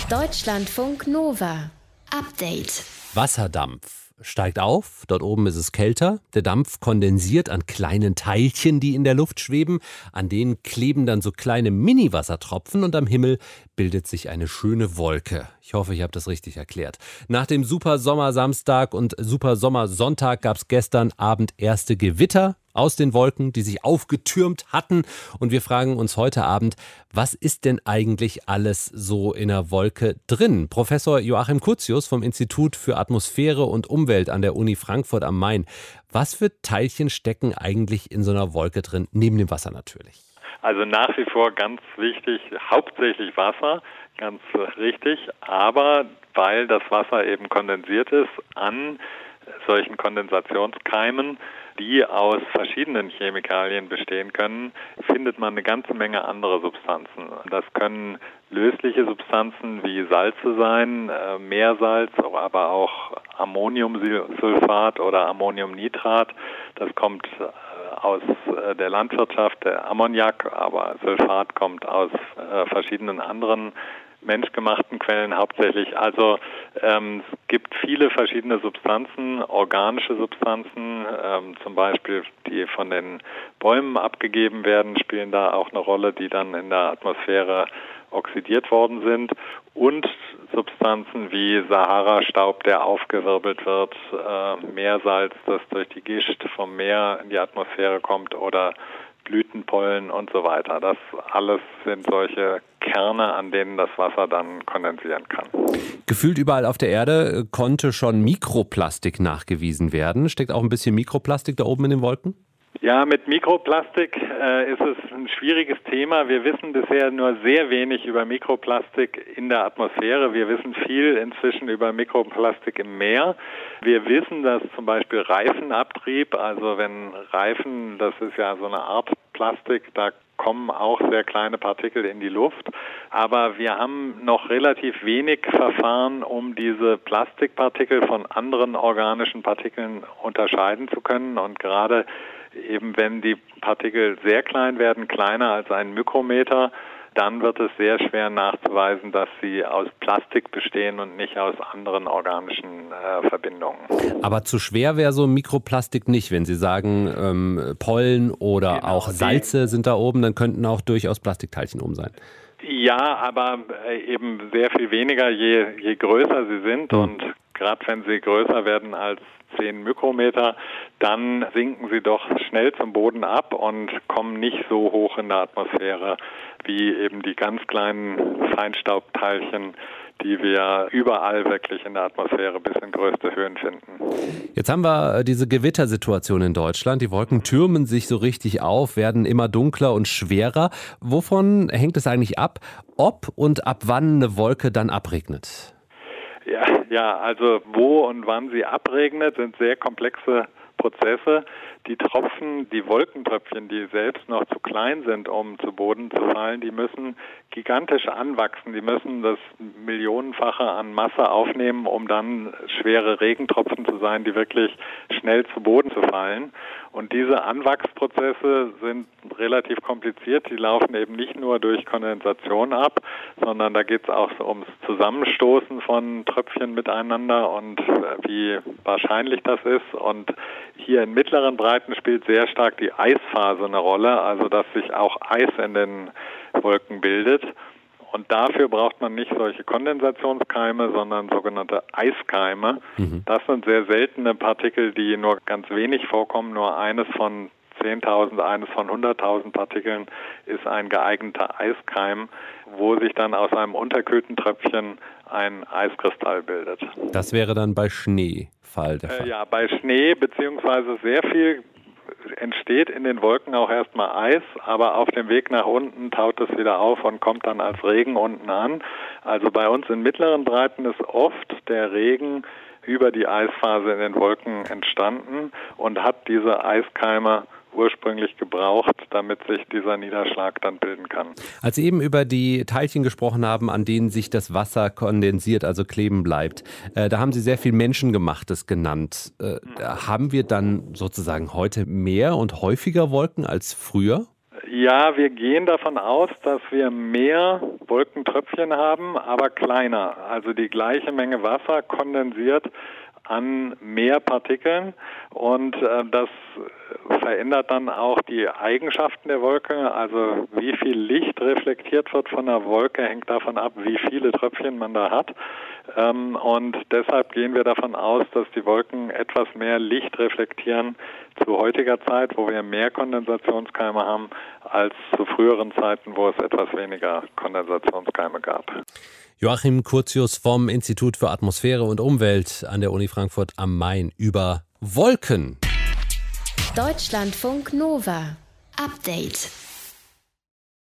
Deutschlandfunk Nova. Update. Wasserdampf steigt auf, dort oben ist es kälter. Der Dampf kondensiert an kleinen Teilchen, die in der Luft schweben. An denen kleben dann so kleine Mini-Wassertropfen und am Himmel bildet sich eine schöne Wolke. Ich hoffe, ich habe das richtig erklärt. Nach dem Super-Sommer-Samstag und Super-Sommer-Sonntag gab es gestern Abend erste Gewitter aus den Wolken, die sich aufgetürmt hatten. Und wir fragen uns heute Abend, was ist denn eigentlich alles so in der Wolke drin? Professor Joachim Curtius vom Institut für Atmosphäre und Umwelt an der Uni Frankfurt am Main. Was für Teilchen stecken eigentlich in so einer Wolke drin, neben dem Wasser natürlich? Also nach wie vor ganz wichtig, hauptsächlich Wasser, ganz richtig. Aber weil das Wasser eben kondensiert ist an solchen Kondensationskeimen, die aus verschiedenen Chemikalien bestehen können, findet man eine ganze Menge andere Substanzen. Das können lösliche Substanzen wie Salze sein, Meersalz, aber auch Ammoniumsulfat oder Ammoniumnitrat. Das kommt aus der Landwirtschaft, der Ammoniak, aber Sulfat kommt aus verschiedenen anderen menschgemachten Quellen hauptsächlich. Also es gibt viele verschiedene Substanzen, organische Substanzen, zum Beispiel die von den Bäumen abgegeben werden, spielen da auch eine Rolle, die dann in der Atmosphäre oxidiert worden sind, und Substanzen wie Sahara-Staub, der aufgewirbelt wird, Meersalz, das durch die Gischt vom Meer in die Atmosphäre kommt, oder Blütenpollen und so weiter. Das alles sind solche Kerne, an denen das Wasser dann kondensieren kann. Gefühlt überall auf der Erde konnte schon Mikroplastik nachgewiesen werden. Steckt auch ein bisschen Mikroplastik da oben in den Wolken? Ja, mit Mikroplastik ist es ein schwieriges Thema. Wir wissen bisher nur sehr wenig über Mikroplastik in der Atmosphäre. Wir wissen viel inzwischen über Mikroplastik im Meer. Wir wissen, dass zum Beispiel Reifenabtrieb, also wenn Reifen, das ist ja so eine Art Plastik, da kommen auch sehr kleine Partikel in die Luft. Aber wir haben noch relativ wenig Verfahren, um diese Plastikpartikel von anderen organischen Partikeln unterscheiden zu können. Und gerade eben wenn die Partikel sehr klein werden, kleiner als ein Mikrometer, dann wird es sehr schwer nachzuweisen, dass sie aus Plastik bestehen und nicht aus anderen organischen Verbindungen. Aber zu schwer wäre so Mikroplastik nicht. Wenn Sie sagen, Pollen oder genau, auch Salze sind da oben, dann könnten auch durchaus Plastikteilchen oben sein. Ja, aber eben sehr viel weniger, je größer sie sind. Und gerade wenn sie größer werden als 10 Mikrometer, dann sinken sie doch schnell zum Boden ab und kommen nicht so hoch in der Atmosphäre wie eben die ganz kleinen Feinstaubteilchen, die wir überall wirklich in der Atmosphäre bis in größte Höhen finden. Jetzt haben wir diese Gewittersituation in Deutschland. Die Wolken türmen sich so richtig auf, werden immer dunkler und schwerer. Wovon hängt es eigentlich ab, ob und ab wann eine Wolke dann abregnet? Ja, also wo und wann sie abregnet, sind sehr komplexe Prozesse. Die Tropfen, die Wolkentröpfchen, die selbst noch zu klein sind, um zu Boden zu fallen, die müssen gigantisch anwachsen. Die müssen das Millionenfache an Masse aufnehmen, um dann schwere Regentropfen zu sein, die wirklich schnell zu Boden zu fallen. Und diese Anwachsprozesse sind relativ kompliziert. Die laufen eben nicht nur durch Kondensation ab, sondern da geht es auch so ums Zusammenstoßen von Tröpfchen miteinander und wie wahrscheinlich das ist. Und hier in mittleren Breiten spielt sehr stark die Eisphase eine Rolle, also dass sich auch Eis in den Wolken bildet. Und dafür braucht man nicht solche Kondensationskeime, sondern sogenannte Eiskeime. Das sind sehr seltene Partikel, die nur ganz wenig vorkommen. Nur eines von 10.000, eines von 100.000 Partikeln ist ein geeigneter Eiskeim, wo sich dann aus einem unterkühlten Tröpfchen ein Eiskristall bildet. Das wäre dann bei Schneefall der Fall. Ja, bei Schnee beziehungsweise sehr viel entsteht in den Wolken auch erstmal Eis, aber auf dem Weg nach unten taut es wieder auf und kommt dann als Regen unten an. Also bei uns in mittleren Breiten ist oft der Regen über die Eisphase in den Wolken entstanden und hat diese Eiskeime ursprünglich gebraucht, damit sich dieser Niederschlag dann bilden kann. Als Sie eben über die Teilchen gesprochen haben, an denen sich das Wasser kondensiert, also kleben bleibt, da haben Sie sehr viel Menschengemachtes genannt. Haben wir dann sozusagen heute mehr und häufiger Wolken als früher? Ja, wir gehen davon aus, dass wir mehr Wolkentröpfchen haben, aber kleiner. Also die gleiche Menge Wasser kondensiert an mehr Partikeln und das verändert dann auch die Eigenschaften der Wolke. Also wie viel Licht reflektiert wird von der Wolke, hängt davon ab, wie viele Tröpfchen man da hat. Und deshalb gehen wir davon aus, dass die Wolken etwas mehr Licht reflektieren zu heutiger Zeit, wo wir mehr Kondensationskeime haben, als zu früheren Zeiten, wo es etwas weniger Kondensationskeime gab. Joachim Curtius vom Institut für Atmosphäre und Umwelt an der Uni Frankfurt am Main über Wolken. Deutschlandfunk Nova. Update.